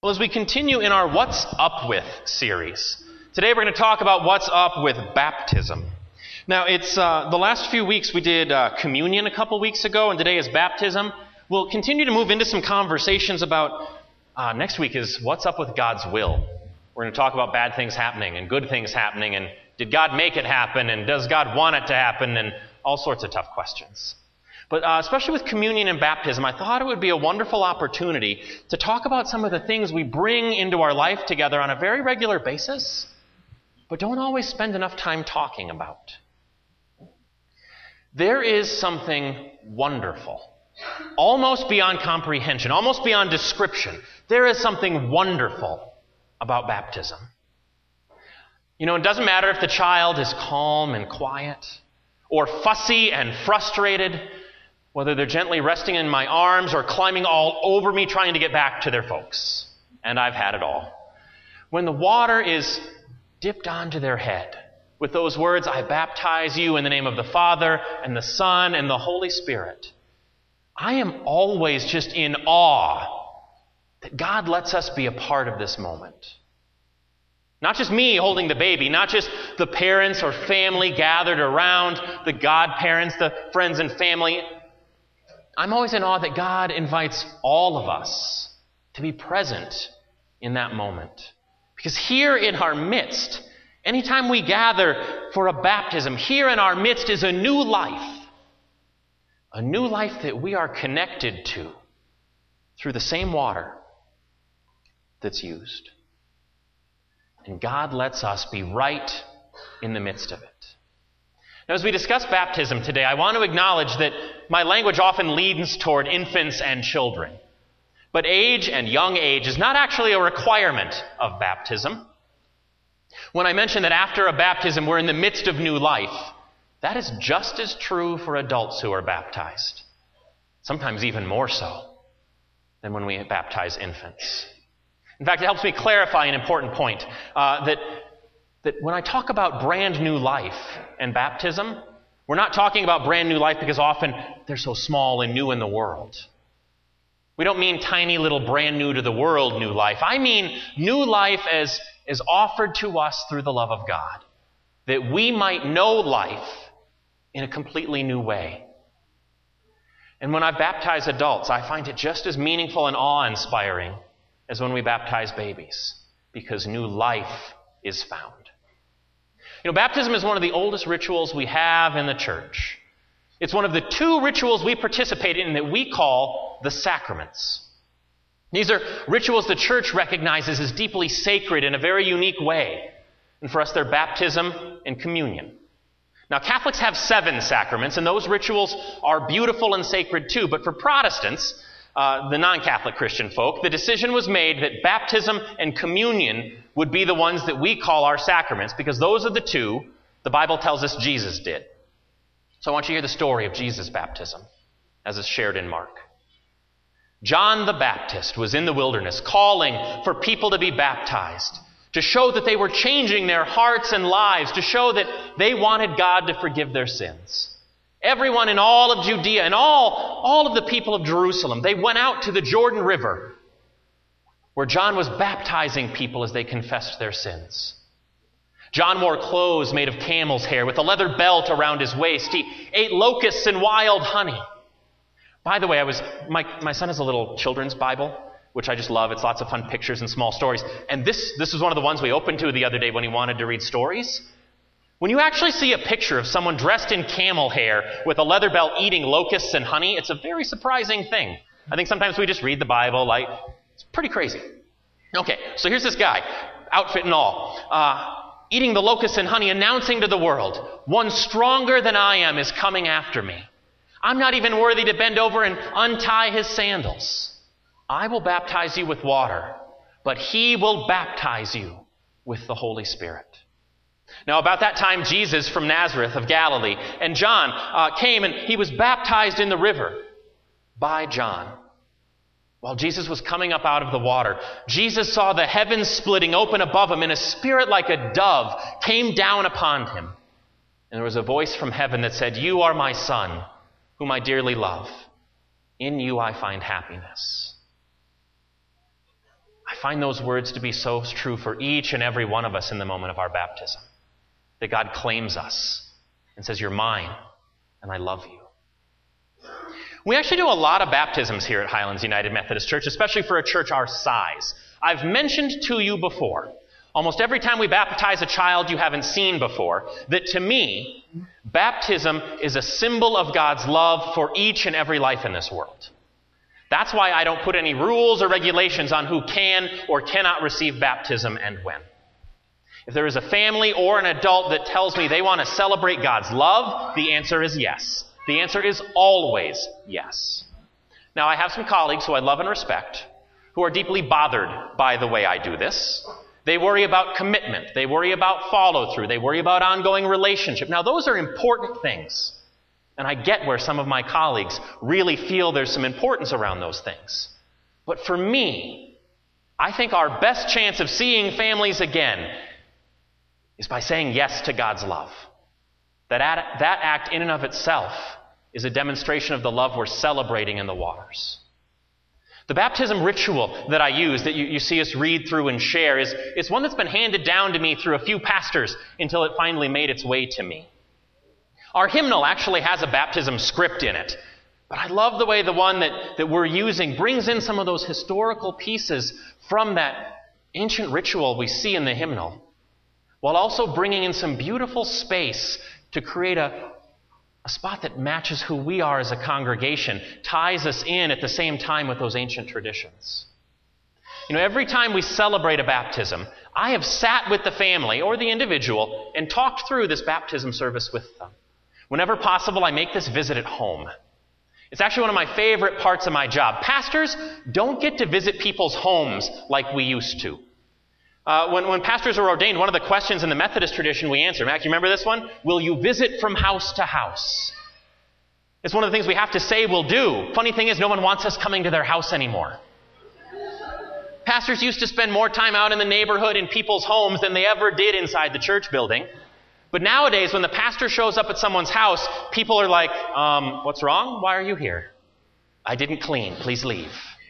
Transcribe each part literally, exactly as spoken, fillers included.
Well, as we continue in our What's Up With series, today we're going to talk about what's up with baptism. Now, it's uh, the last few weeks we did uh, communion a couple weeks ago, and today is baptism. We'll continue to move into some conversations about, uh, next week is what's up with God's will. We're going to talk about bad things happening and good things happening, and did God make it happen, and does God want it to happen, and all sorts of tough questions. But uh, especially with communion and baptism, I thought it would be a wonderful opportunity to talk about some of the things we bring into our life together on a very regular basis, but don't always spend enough time talking about. There is something wonderful, almost beyond comprehension, almost beyond description. There is something wonderful about baptism. You know, it doesn't matter if the child is calm and quiet, or fussy and frustrated, whether they're gently resting in my arms or climbing all over me trying to get back to their folks. And I've had it all. When the water is dipped onto their head with those words, I baptize you in the name of the Father and the Son and the Holy Spirit, I am always just in awe that God lets us be a part of this moment. Not just me holding the baby, not just the parents or family gathered around, the godparents, the friends and family. I'm always in awe that God invites all of us to be present in that moment. Because here in our midst, anytime we gather for a baptism, here in our midst is a new life. A new life that we are connected to through the same water that's used. And God lets us be right in the midst of it. Now, as we discuss baptism today, I want to acknowledge that my language often leans toward infants and children. But age and young age is not actually a requirement of baptism. When I mention that after a baptism we're in the midst of new life, that is just as true for adults who are baptized. Sometimes even more so than when we baptize infants. In fact, it helps me clarify an important point, uh, that, that when I talk about brand new life and baptism, we're not talking about brand new life because often they're so small and new in the world. We don't mean tiny little brand new to the world new life. I mean new life as, as offered to us through the love of God, that we might know life in a completely new way. And when I baptize adults, I find it just as meaningful and awe-inspiring as when we baptize babies, because new life is found. You know, baptism is one of the oldest rituals we have in the church. It's one of the two rituals we participate in that we call the sacraments. These are rituals the church recognizes as deeply sacred in a very unique way. And for us, they're baptism and communion. Now, Catholics have seven sacraments, and those rituals are beautiful and sacred too. But for Protestants, Uh, the non-Catholic Christian folk, the decision was made that baptism and communion would be the ones that we call our sacraments, because those are the two the Bible tells us Jesus did. So I want you to hear the story of Jesus' baptism, as is shared in Mark. John the Baptist was in the wilderness calling for people to be baptized, to show that they were changing their hearts and lives, to show that they wanted God to forgive their sins. Everyone in all of Judea and all, all of the people of Jerusalem, they went out to the Jordan River where John was baptizing people as they confessed their sins. John wore clothes made of camel's hair with a leather belt around his waist. He ate locusts and wild honey. By the way, I was my, my son has a little children's Bible, which I just love. It's lots of fun pictures and small stories. And this, this was one of the ones we opened to the other day when he wanted to read stories. When you actually see a picture of someone dressed in camel hair with a leather belt eating locusts and honey, it's a very surprising thing. I think sometimes we just read the Bible like, it's pretty crazy. Okay, so here's this guy, outfit and all, uh, eating the locusts and honey, announcing to the world, one stronger than I am is coming after me. I'm not even worthy to bend over and untie his sandals. I will baptize you with water, but he will baptize you with the Holy Spirit. Now, about that time, Jesus from Nazareth of Galilee and John uh, came, and he was baptized in the river by John. While Jesus was coming up out of the water, Jesus saw the heavens splitting open above him, and a spirit like a dove came down upon him. And there was a voice from heaven that said, "You are my Son, whom I dearly love. In you I find happiness." I find those words to be so true for each and every one of us in the moment of our baptism. That God claims us and says, you're mine, and I love you. We actually do a lot of baptisms here at Highlands United Methodist Church, especially for a church our size. I've mentioned to you before, almost every time we baptize a child you haven't seen before, that to me, baptism is a symbol of God's love for each and every life in this world. That's why I don't put any rules or regulations on who can or cannot receive baptism and when. If there is a family or an adult that tells me they want to celebrate God's love, the answer is yes. The answer is always yes. Now, I have some colleagues who I love and respect who are deeply bothered by the way I do this. They worry about commitment. They worry about follow-through. They worry about ongoing relationship. Now, those are important things. And I get where some of my colleagues really feel there's some importance around those things. But for me, I think our best chance of seeing families again is by saying yes to God's love. That, ad- that act in and of itself is a demonstration of the love we're celebrating in the waters. The baptism ritual that I use, that you, you see us read through and share, is, is one that's been handed down to me through a few pastors until it finally made its way to me. Our hymnal actually has a baptism script in it, but I love the way the one that, that we're using brings in some of those historical pieces from that ancient ritual we see in the hymnal, while also bringing in some beautiful space to create a, a spot that matches who we are as a congregation, ties us in at the same time with those ancient traditions. You know, every time we celebrate a baptism, I have sat with the family or the individual and talked through this baptism service with them. Whenever possible, I make this visit at home. It's actually one of my favorite parts of my job. Pastors don't get to visit people's homes like we used to. Uh, when, when pastors are ordained, one of the questions in the Methodist tradition we answer, Mac, you remember this one? Will you visit from house to house? It's one of the things we have to say we'll do. Funny thing is, no one wants us coming to their house anymore. Pastors used to spend more time out in the neighborhood in people's homes than they ever did inside the church building. But nowadays, when the pastor shows up at someone's house, people are like, um, what's wrong? Why are you here? I didn't clean. Please leave.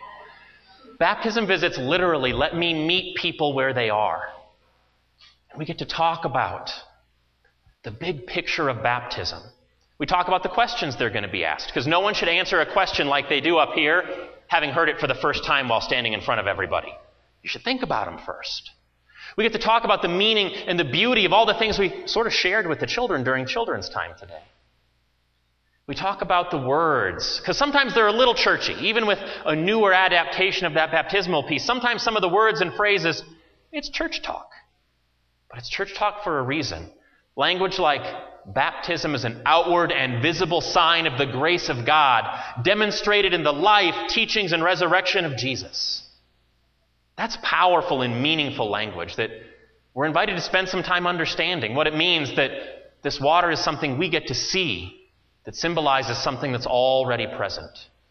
Baptism visits literally let me meet people where they are. And we get to talk about the big picture of baptism. We talk about the questions they're going to be asked, because no one should answer a question like they do up here, having heard it for the first time while standing in front of everybody. You should think about them first. We get to talk about the meaning and the beauty of all the things we sort of shared with the children during children's time today. We talk about the words, because sometimes they're a little churchy. Even with a newer adaptation of that baptismal piece, sometimes some of the words and phrases, it's church talk. But it's church talk for a reason. Language like baptism is an outward and visible sign of the grace of God, demonstrated in the life, teachings, and resurrection of Jesus. That's powerful and meaningful language that we're invited to spend some time understanding what it means that this water is something we get to see, that symbolizes something that's already present.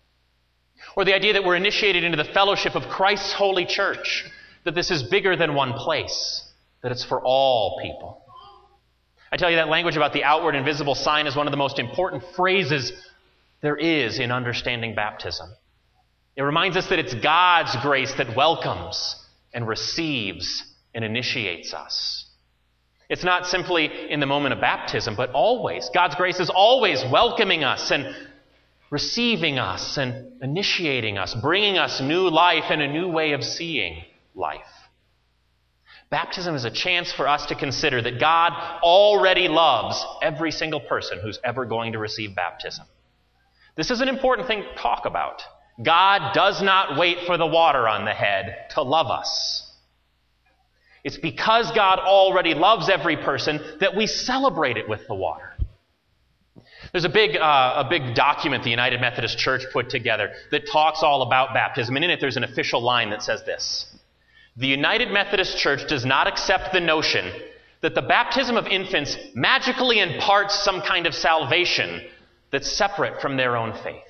Or the idea that we're initiated into the fellowship of Christ's holy church, that this is bigger than one place, that it's for all people. I tell you, that language about the outward and visible sign is one of the most important phrases there is in understanding baptism. It reminds us that it's God's grace that welcomes and receives and initiates us. It's not simply in the moment of baptism, but always. God's grace is always welcoming us and receiving us and initiating us, bringing us new life and a new way of seeing life. Baptism is a chance for us to consider that God already loves every single person who's ever going to receive baptism. This is an important thing to talk about. God does not wait for the water on the head to love us. It's because God already loves every person that we celebrate it with the water. There's a big, uh, a big document the United Methodist Church put together that talks all about baptism, and in it there's an official line that says this: the United Methodist Church does not accept the notion that the baptism of infants magically imparts some kind of salvation that's separate from their own faith.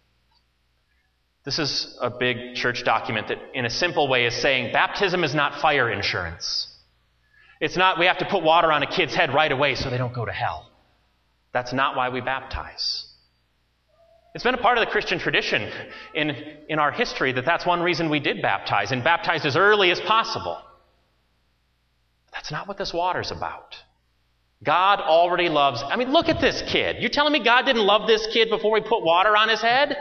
This is a big church document that, in a simple way, is saying baptism is not fire insurance. It's not we have to put water on a kid's head right away so they don't go to hell. That's not why we baptize. It's been a part of the Christian tradition in, in our history that that's one reason we did baptize, and baptize as early as possible. That's not what this water's about. God already loves... I mean, look at this kid. You're telling me God didn't love this kid before we put water on his head?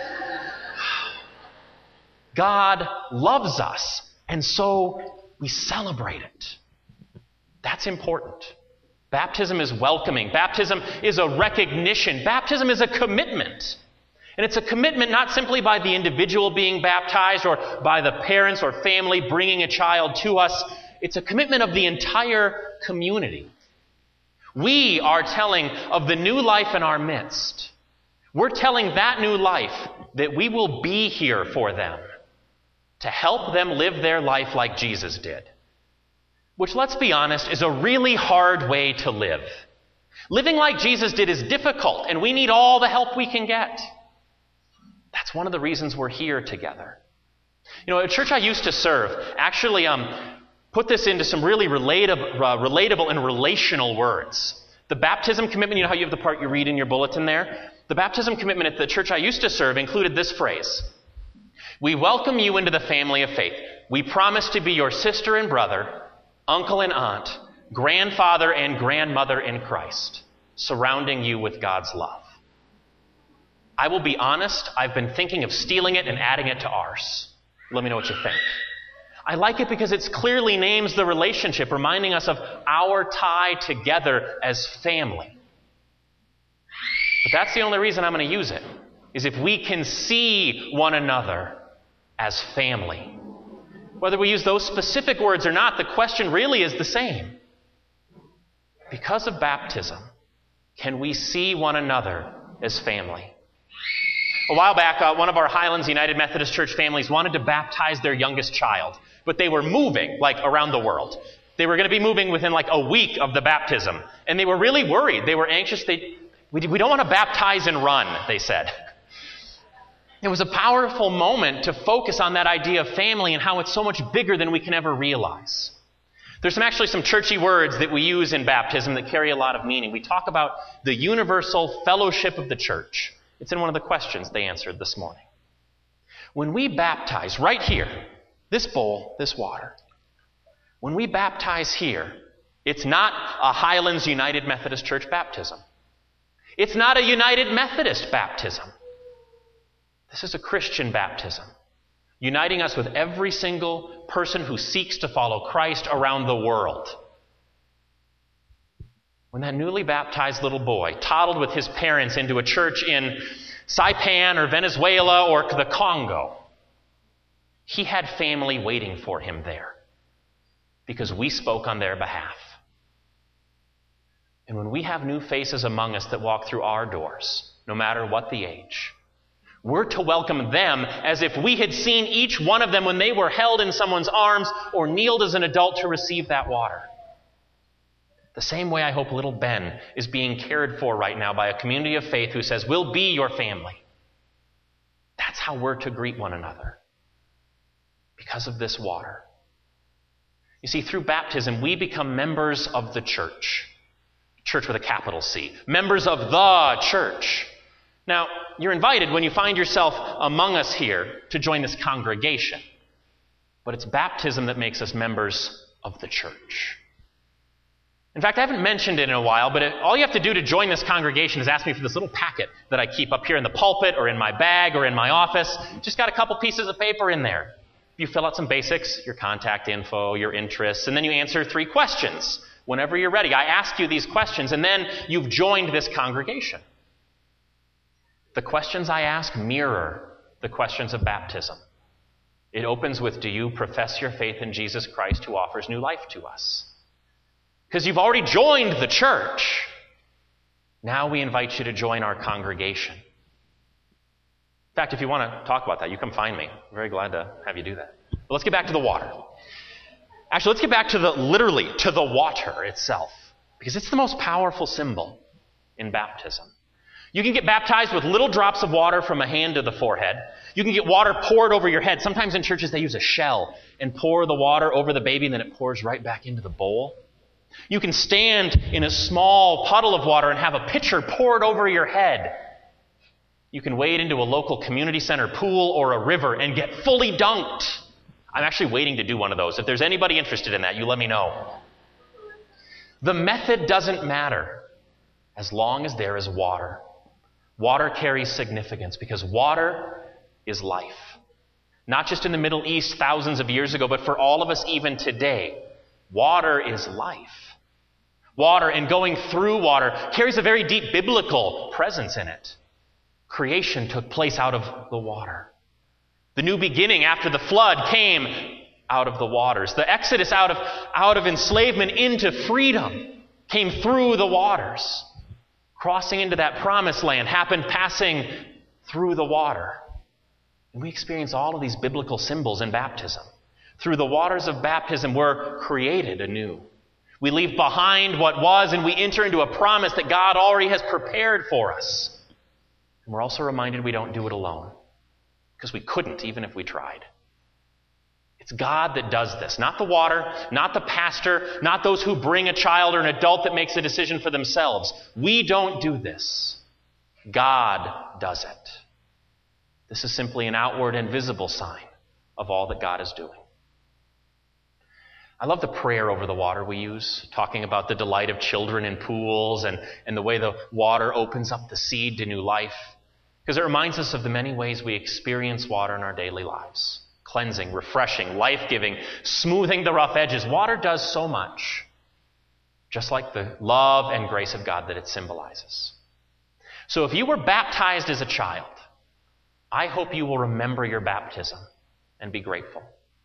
God loves us, and so we celebrate it. That's important. Baptism is welcoming. Baptism is a recognition. Baptism is a commitment. And it's a commitment not simply by the individual being baptized or by the parents or family bringing a child to us. It's a commitment of the entire community. We are telling of the new life in our midst. We're telling that new life that we will be here for them to help them live their life like Jesus did. Which, let's be honest, is a really hard way to live. Living like Jesus did is difficult, and we need all the help we can get. That's one of the reasons we're here together. You know, a church I used to serve actually um, put this into some really relatable, uh, relatable and relational words. The baptism commitment, you know how you have the part you read in your bulletin there? The baptism commitment at the church I used to serve included this phrase: "We welcome you into the family of faith. We promise to be your sister and brother, uncle and aunt, grandfather and grandmother in Christ, surrounding you with God's love." I will be honest, I've been thinking of stealing it and adding it to ours. Let me know what you think. I like it because it clearly names the relationship, reminding us of our tie together as family. But that's the only reason I'm going to use it, is if we can see one another as family. Whether we use those specific words or not, the question really is the same. Because of baptism, can we see one another as family? A while back, uh, one of our Highlands United Methodist Church families wanted to baptize their youngest child, but they were moving, like, around the world. They were going to be moving within, like, a week of the baptism, and they were really worried. They were anxious. They, we, we don't want to baptize and run, they said. It was a powerful moment to focus on that idea of family and how it's so much bigger than we can ever realize. There's some, actually some churchy words that we use in baptism that carry a lot of meaning. We talk about the universal fellowship of the church. It's in one of the questions they answered this morning. When we baptize right here, this bowl, this water, when we baptize here, it's not a Highlands United Methodist Church baptism. It's not a United Methodist baptism. This is a Christian baptism, uniting us with every single person who seeks to follow Christ around the world. When that newly baptized little boy toddled with his parents into a church in Saipan or Venezuela or the Congo, he had family waiting for him there because we spoke on their behalf. And when we have new faces among us that walk through our doors, no matter what the age, we're to welcome them as if we had seen each one of them when they were held in someone's arms or kneeled as an adult to receive that water. The same way I hope little Ben is being cared for right now by a community of faith who says, "We'll be your family." That's how we're to greet one another, because of this water. You see, through baptism, we become members of the church. Church with a capital C. Members of the church. Now, you're invited when you find yourself among us here to join this congregation. But it's baptism that makes us members of the church. In fact, I haven't mentioned it in a while, but it, all you have to do to join this congregation is ask me for this little packet that I keep up here in the pulpit or in my bag or in my office. Just got a couple pieces of paper in there. You fill out some basics, your contact info, your interests, and then you answer three questions. Whenever you're ready, I ask you these questions, and then you've joined this congregation. The questions I ask mirror the questions of baptism. It opens with, do you profess your faith in Jesus Christ who offers new life to us? Because you've already joined the church. Now we invite you to join our congregation. In fact, if you want to talk about that, you come find me. I'm very glad to have you do that. But let's get back to the water. Actually, let's get back to the, literally, to the water itself. Because it's the most powerful symbol in baptism. You can get baptized with little drops of water from a hand to the forehead. You can get water poured over your head. Sometimes in churches they use a shell and pour the water over the baby and then it pours right back into the bowl. You can stand in a small puddle of water and have a pitcher poured over your head. You can wade into a local community center pool or a river and get fully dunked. I'm actually waiting to do one of those. If there's anybody interested in that, you let me know. The method doesn't matter as long as there is water. Water carries significance because water is life. Not just in the Middle East thousands of years ago, but for all of us even today. Water is life. Water and going through water carries a very deep biblical presence in it. Creation took place out of the water. The new beginning after the flood came out of the waters. The exodus out of, out of enslavement into freedom came through the waters. Crossing into that promised land happened passing through the water. And we experience all of these biblical symbols in baptism. Through the waters of baptism, we're created anew. We leave behind what was and we enter into a promise that God already has prepared for us. And we're also reminded we don't do it alone, because we couldn't even if we tried. It's God that does this, not the water, not the pastor, not those who bring a child or an adult that makes a decision for themselves. We don't do this. God does it. This is simply an outward and visible sign of all that God is doing. I love the prayer over the water we use, talking about the delight of children in pools and, and the way the water opens up the seed to new life. Because it reminds us of the many ways we experience water in our daily lives. Cleansing, refreshing, life-giving, smoothing the rough edges. Water does so much, just like the love and grace of God that it symbolizes. So if you were baptized as a child, I hope you will remember your baptism and be grateful.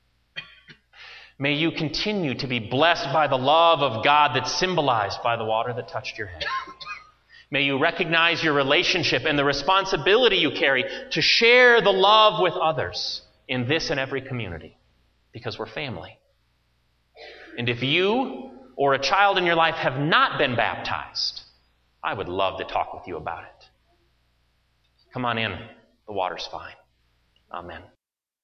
May you continue to be blessed by the love of God that's symbolized by the water that touched your head. May you recognize your relationship and the responsibility you carry to share the love with others in this and every community, because we're family. And if you or a child in your life have not been baptized, I would love to talk with you about it. Come on in. The water's fine. Amen.